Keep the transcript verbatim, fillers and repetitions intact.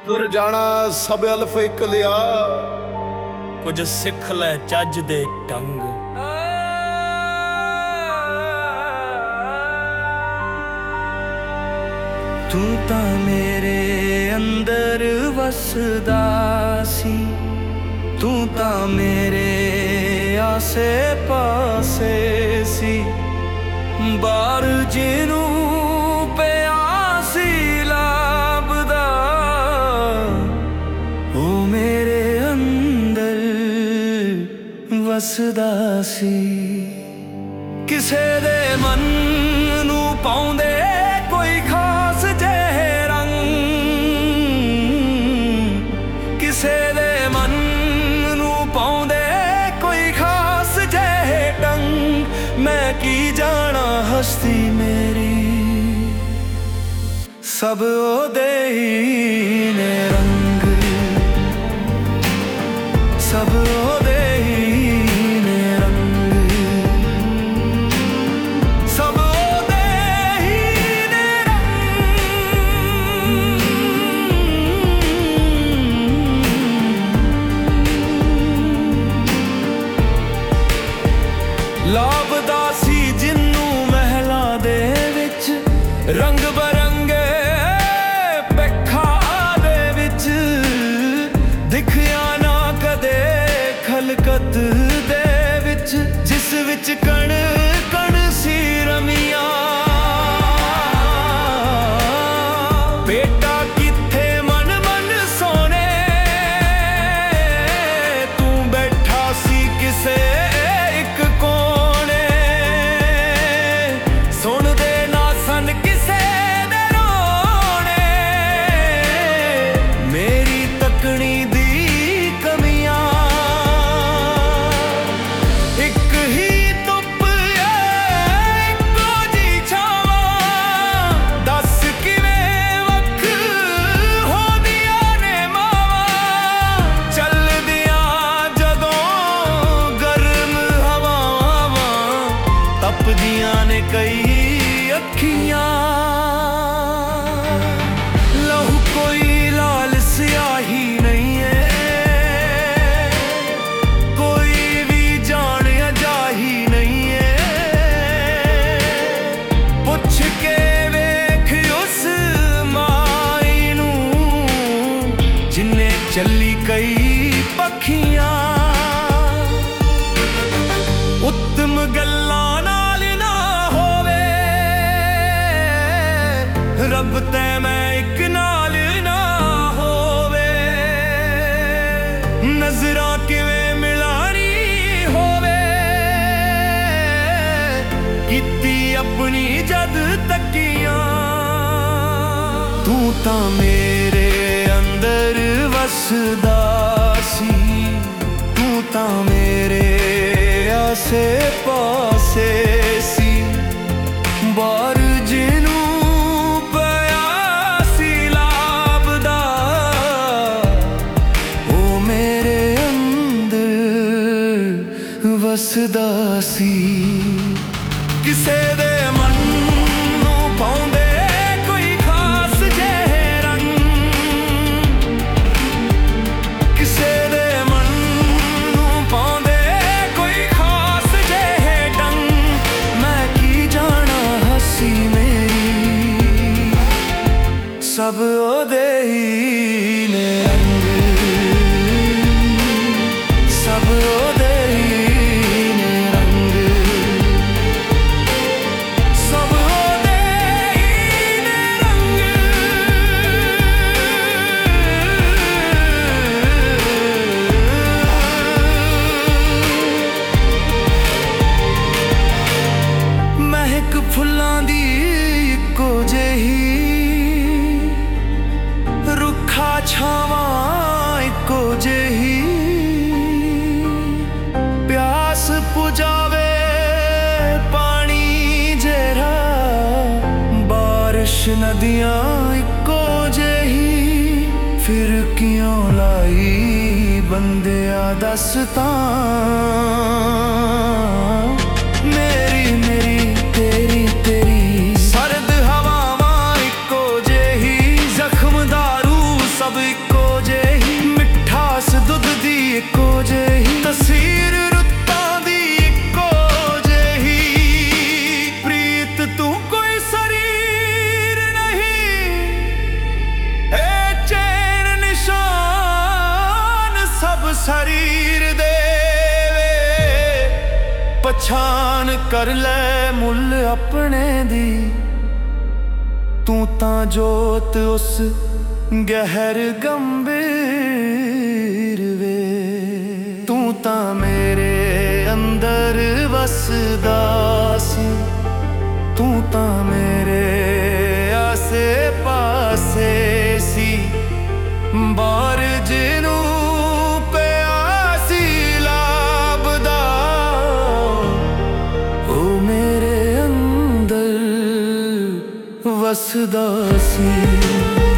ਤੁਰ ਜਾਣਾ ਸਭ ਅਲਫ ਇੱਕ ਲਿਆ, ਕੁਝ ਸਿੱਖ ਲੈ ਚੱਜ ਦੇ ਢੰਗ। ਤੂੰ ਤਾਂ ਮੇਰੇ ਅੰਦਰ ਵਸਦਾ ਸੀ, ਤੂੰ ਤਾਂ ਮੇਰੇ ਆਸੇ ਪਾਸੇ ਸੀ। ਬਾਹਰ ਜਿਹਨੂੰ ਪਿਆ ਸੀ ਲੱਭਦਾ, ਉਹ ਮੇਰੇ ਅੰਦਰ ਵਸਦਾ ਸੀ। ਕਿਸੇ ਦੇ ਮਨ ਨੂੰ ਪਾਉਂਦੇ ਕੋਈ ਖਾਸ ਜਿਹੇ ਰੰਗ, ਕਿਸੇ ਦੇ ਮਨ ਨੂੰ ਪਾਉਂਦੇ ਕੋਈ ਖਾਸ ਜਿਹੇ ਢੰਗ। ਮੈਂ ਕੀ ਜਾਣਾ ਹਸਤੀ ਮੇਰੀ, ਸਭ ਉਹਦੇ ਹੀ ਨੇ ਰੰਗ, ਸਭ ਉਹਦੇ ਹੀ ਨੇ ਰੰਗ, ਸਭ ਉਹਦੇ ਹੀ ਨੇ ਰੰਗ। ਲੱਭਦਾ ਸੀ ਜਿਹਨੂੰ ਮਹਿਲਾਂ ਦੇ ਵਿੱਚ, ਰੰਗ ਬਰੰਗੇ ਪੱਖਾਂ ਦੇ ਵਿੱਚ, ਦਿਖਿਆ ਨਾ ਕਦੇ ਖਲਕਤ ਦੇ ਵਿੱਚ, ਜਿਸ ਵਿੱਚ ਕਣ ਕਣ ਸੀ ਰਮੀਆਂ। ਬੇਟਾ ਕਿੱਥੇ ਮਨ ਮਨ ਸੋਨੇ, ਤੂੰ ਬੈਠਾ ਸੀ ਕਿਸੇ ਇੱਕ ਕੋਨੇ, ਸੁਣਦੇ ਨਾ ਸਨ ਕਿਸੇ ਦੇ ਰੋਣੇ, ਮੇਰੀ ਤੱਕਣੀ ਦੀ ਕਮੀਆਂ। ਇੱਕ ਹੀ ਧੁੱਪ ਏ ਇੱਕੋ ਜੀ ਛਾਵਾਂ, ਦੱਸ ਕਿਵੇਂ ਵੱਖ ਹੁੰਦੀਆਂ ਨੇ ਮਾਵਾਂ। ਚੱਲਦੀਆਂ ਜਦੋਂ ਗਰਮ ਹਵਾਵਾਂ, ਤਪਦੀਆਂ ਨੇ ਕਈ ਅੱਖੀਆਂ। ਲਹੂ ਕੋਈ ਲਾਲ ਸਿਆਹੀ ਨਹੀਂ ਏ, ਕੋਈ ਵੀ ਜਾਣ ਅਜਾਹੀ ਨਹੀਂ ਏ। ਪੁੱਛ ਕੇ ਵੇਖ ਉਸ ਮਾਈ ਨੂੰ, ਜਿੰਨੇ ਚੱਲੀ ਕਈ ਪੱਖੀਆਂ। ਉੱਤਮ ਗੱਲਾਂ ਨਾਲ ਨਾ ਹੋਵੇ, ਰੱਬ ਤੇ ਮੈਂ ਇੱਕ ਨਾਲ ਨਾ ਹੋਵੇ। ਨਜ਼ਰਾਂ ਕਿਵੇਂ ਮਿਲਾਣੀ ਹੋਵੇ, ਕੀਤੀ ਆਪਣੀ ਜਦ ਤੱਕੀਆਂ। ਤੂੰ ਤਾਂ ਮੇਰੇ ਅੰਦਰ ਵਸਦਾ ਸੀ, ਤੂੰ ਤਾਂ ਮੇਰੇ ਆਸੇ ਪਾਸੇ ਸੀ। ਬਾਹਰ ਜਿਹਨੂੰ ਪਿਆ ਸੀ ਲੱਭਦਾ, ਉਹ ਮੇਰੇ ਅੰਦਰ ਵਸਦਾ ਸੀ। ਕਿਸੇ ਦੇ ਮਨ ਨੂੰ ਪਾਉਂਦੇ ਕੋਈ ਖਾਸ ਜਿਹੇ ਰੰਗ, ਕਿਸੇ ਦੇ ਮਨ ਨੂੰ ਪਾਉਂਦੇ ਕੋਈ ਖਾਸ ਜਿਹੇ ਢੰਗ। ਮੈਂ ਕੀ ਜਾਣਾ ਹੱਸੀ ਮੇਰੀ, ਸਭ ਉਹਦੇ ਹੀ ਨੇ ਰੰਗ, ਸਭ ਉਹਦੇ ਹੀ ਨੇ ਰੰਗ, ਸਭ ਉਹਦੇ ਹੀ ਨੇ ਰੰਗ। ਮਹਿਕ ਫੁੱਲਾਂ ਦੀ ਇੱਕੋ ਜਿਹੀ, ਰੁੱਖਾ ਛਾਵਾਂ ਇੱਕੋ ਜਿਹੀ। ਪਿਆਸ ਪੁਜਾਵੇ ਪਾਣੀ ਜਿਹੜਾ, ਬਾਰਿਸ਼ ਨਦੀਆਂ ਇੱਕੋ ਜਿਹੀ। ਫਿਰ ਕਿਉਂ ਲਾਈ ਬੰਦਿਆ ਦੱਸ ਤਾਂ, ਮੇਰੀ ਮੇਰੀ ਤੇਰੀ ਤੇਰੀ। ਸਰਦ ਹਵਾਵਾਂ ਇੱਕੋ ਜਿਹੀ, ਜ਼ਖਮ ਦਾਰੂ ਸਭ ਪਛਾਣ ਕਰ ਲੈ ਮੁੱਲ ਆਪਣੇ ਦੀ। ਤੂੰ ਤਾਂ ਜੋਤ ਉਸ ਗਹਿਰ ਗੰਭੀਰ ਵੇ, ਤੂੰ ਤਾਂ ਮੇਰੇ ਅੰਦਰ ਵਸਦਾ ਸੀ, ਤੂੰ ਤਾਂ ਮੇਰੇ ਆਸੇ ਪਾਸੇ ਸੀ। ਬਾਹਰ ਜਿਹਨੂੰ ਪਿਆਸੀ ਲੱਭਦਾ, ਉਹ ਮੇਰੇ ਅੰਦਰ ਵਸਦਾ ਸੀ।